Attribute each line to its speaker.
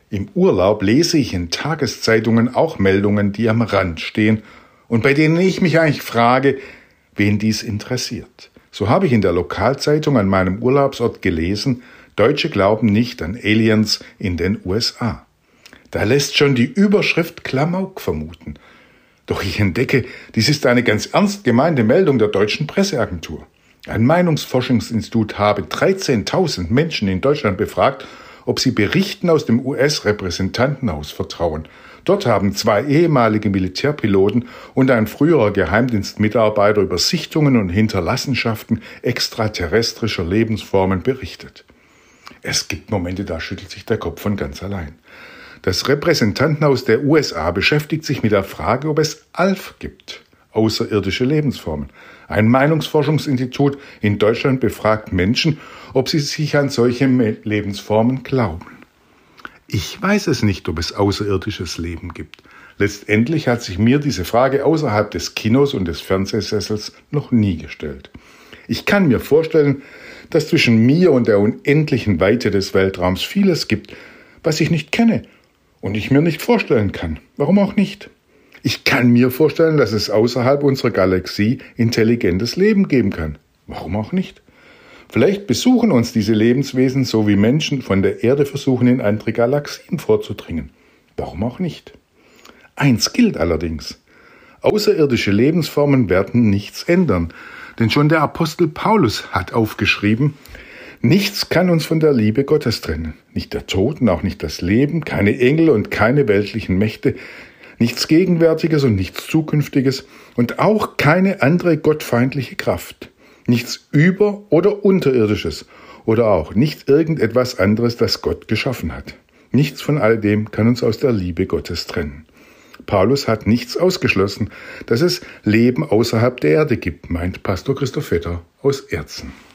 Speaker 1: Im Urlaub lese ich in Tageszeitungen auch Meldungen, die am Rand stehen und bei denen ich mich eigentlich frage, wen dies interessiert. So habe ich in der Lokalzeitung an meinem Urlaubsort gelesen, Deutsche glauben nicht an Aliens in den USA. Da lässt schon die Überschrift Klamauk vermuten. Doch ich entdecke, dies ist eine ganz ernst gemeinte Meldung der deutschen Presseagentur. Ein Meinungsforschungsinstitut habe 13.000 Menschen in Deutschland befragt, ob sie Berichten aus dem US-Repräsentantenhaus vertrauen. Dort haben 2 ehemalige Militärpiloten und ein früherer Geheimdienstmitarbeiter über Sichtungen und Hinterlassenschaften extraterrestrischer Lebensformen berichtet. Es gibt Momente, da schüttelt sich der Kopf von ganz allein. Das Repräsentantenhaus der USA beschäftigt sich mit der Frage, ob es ALF gibt, außerirdische Lebensformen. Ein Meinungsforschungsinstitut in Deutschland befragt Menschen, ob sie sich an solche Lebensformen glauben. Ich weiß es nicht, ob es außerirdisches Leben gibt. Letztendlich hat sich mir diese Frage außerhalb des Kinos und des Fernsehsessels noch nie gestellt. Ich kann mir vorstellen, dass zwischen mir und der unendlichen Weite des Weltraums vieles gibt, was ich nicht kenne und ich mir nicht vorstellen kann. Warum auch nicht? Ich kann mir vorstellen, dass es außerhalb unserer Galaxie intelligentes Leben geben kann. Warum auch nicht? Vielleicht besuchen uns diese Lebenswesen, so wie Menschen von der Erde versuchen, in andere Galaxien vorzudringen. Warum auch nicht? Eins gilt allerdings: Außerirdische Lebensformen werden nichts ändern. Denn schon der Apostel Paulus hat aufgeschrieben, nichts kann uns von der Liebe Gottes trennen. Nicht der Tod und auch nicht das Leben, keine Engel und keine weltlichen Mächte, nichts Gegenwärtiges und nichts Zukünftiges und auch keine andere gottfeindliche Kraft. Nichts Über- oder Unterirdisches oder auch nicht irgendetwas anderes, das Gott geschaffen hat. Nichts von all dem kann uns aus der Liebe Gottes trennen. Paulus hat nichts ausgeschlossen, dass es Leben außerhalb der Erde gibt, meint Pastor Christoph Vetter aus Erzen.